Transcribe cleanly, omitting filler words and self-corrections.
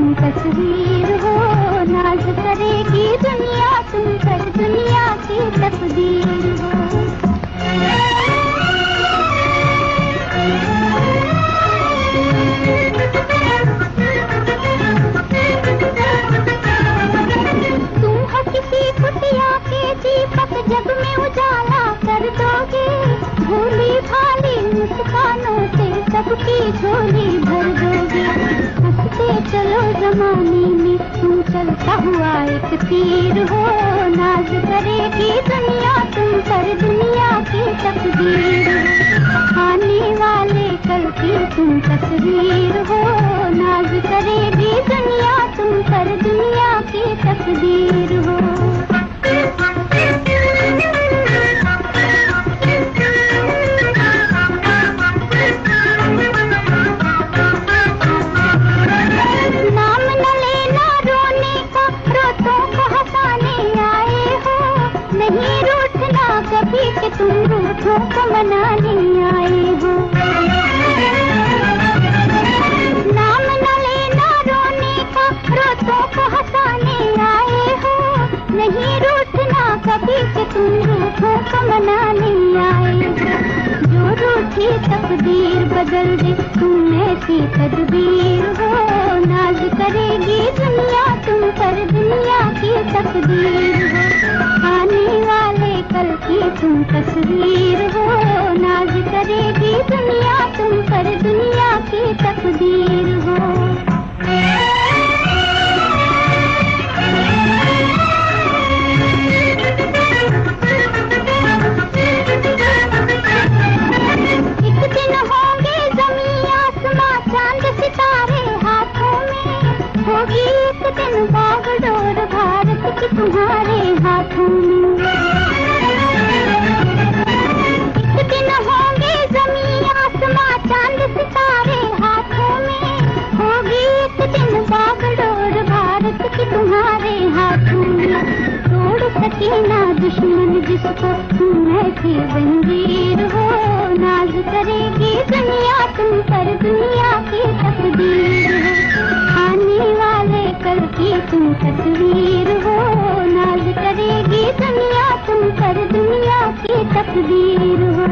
तुम तस्वीर हो, नाज करेगी दुनिया तुम पर, दुनिया की तकदीर हो। तुम हो किसी कुटिया के दीपक, जग में उजाला कर दोगे, भोली भाली मुस्कानों से सबकी झोली भर दोगे। हंसते चलो जमाने में तुम चलता हुआ एक तीर हो, नाज करेगी दुनिया तुम पर, दुनिया की तकदीर हो। आने वाले कल की तुम तस्वीर हो, नाज करेगी दुनिया तुम पर, दुनिया की तकदीर हो। तुम रूठों को मनाने आए हो, नाम न लेना रोने का, रोतों को हंसाने आए हो। नहीं रूठना कभी कि तुम रूठों को मनाने आए हो। जो रूठी तकदीर बदल दे तुम ऐसी तदबीर हो, नाज करेगी दुनिया तुम पर, दुनिया की तकदीर हो। आने वाले कल की तुम तस्वीर हो, नाज करेगी दुनिया तुम पर, दुनिया की तकदीर हो। एक दिन होंगे ज़मीं आसमां चांद सितारे हाथों में, होगी एक दिन बागडोर भारत की तुम्हारे हाथों में। चांद सितारे हाथों में, होगी एक दिन बागडोर भारत की तुम्हारे हाथों में। तोड़ सके ना दुश्मन जिसको तुम ऐसी जंजीर हो, नाज करेगी दुनिया तुम पर, दुनिया की तकदीर हो। आने वाले कल की तुम तस्वीर हो, नाज करेगी दुनिया तुम पर, दुनिया की तकदीर हो।